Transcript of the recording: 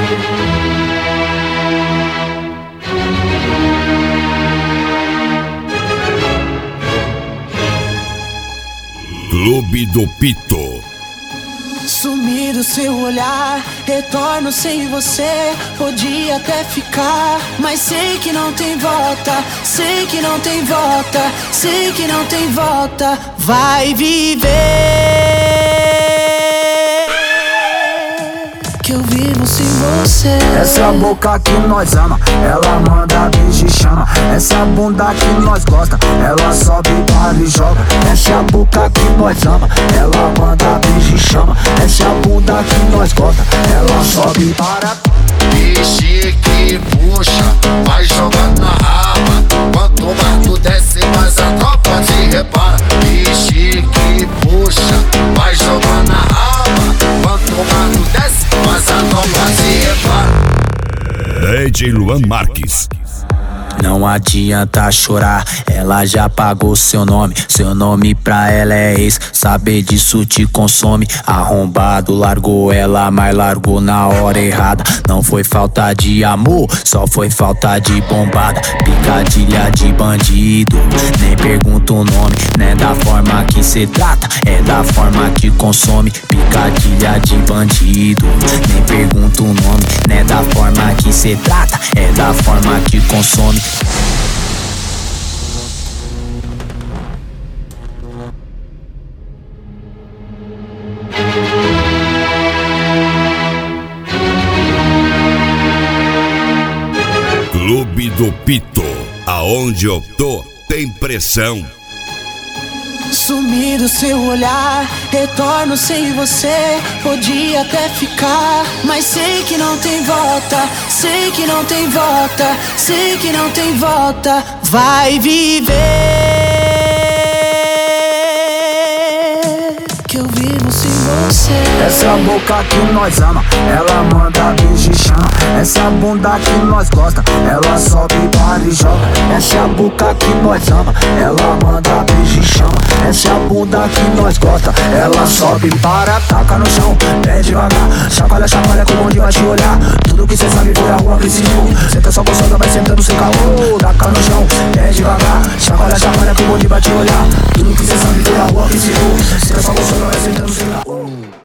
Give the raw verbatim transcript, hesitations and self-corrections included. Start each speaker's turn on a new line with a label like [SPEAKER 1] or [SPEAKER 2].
[SPEAKER 1] Clube do Pito.
[SPEAKER 2] Sumi do seu olhar, retorno sem você. Podia até ficar, mas sei que não tem volta. Sei que não tem volta, sei que não tem volta. Vai viver que eu vivo sem você.
[SPEAKER 3] Essa boca que nós ama, ela manda beijo e chama. Essa bunda que nós gosta, ela sobe, para e joga. Essa boca que nós ama, ela manda beijo e chama. Essa bunda que nós gosta, ela sobe, para.
[SPEAKER 4] Vixe que puxa, vai jogando na raba. Quanto mais tu desce, mais a tropa te repara. Vixe que puxa, vai jogando na raba. Quanto mais tu desce, mais a tropa te repara.
[SPEAKER 1] D J Luan Marques.
[SPEAKER 3] Não adianta chorar, ela já pagou seu nome. Seu nome pra ela é ex, saber disso te consome. Arrombado, largou ela, mas largou na hora errada. Não foi falta de amor, só foi falta de bombada. Picadilha de bandido, nem pergunta o nome. Não é da forma que cê trata, é da forma que consome. Picadilha de bandido, nem pergunta o nome. Não é da forma que cê trata, é da forma que consome.
[SPEAKER 1] Clube do Pito. Aonde eu tô, tem pressão.
[SPEAKER 2] Sumi do seu olhar, retorno sem você. Podia até ficar, mas sei que não tem volta. Sei que não tem volta, sei que não tem volta. Vai viver que eu vivo sem você.
[SPEAKER 3] Essa boca que nós ama, ela manda beijo e chama. Essa bunda que nós gosta, ela sobe, para e joga. Essa boca que nós ama, ela manda beijo e chama. Essa bunda que nós gosta, ela sobe, para, taca no chão, pé devagar. Chacoalha, chacoalha que o bonde vai te olhar. Tudo que cê sabe foi a rua que ensinou. Senta só gostosa, vai sentando sem calor. Taca no chão, pé devagar. Chacoalha, chacoalha que o bonde vai te olhar. Tudo que cê sabe foi a rua que ensinou. Senta só gostosa, vai sentando sem calor.